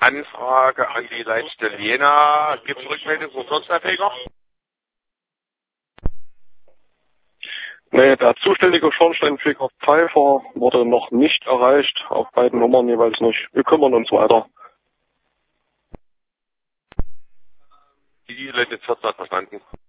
Anfrage an die Leitstelle Jena. Gibt es Rückmeldung vom Schornsteinfeger? Nee, der zuständige Schornsteinfeger Pfeiffer wurde noch nicht erreicht, auf beiden Nummern jeweils nicht. Wir kümmern uns weiter. Die Leute 14 hat verstanden.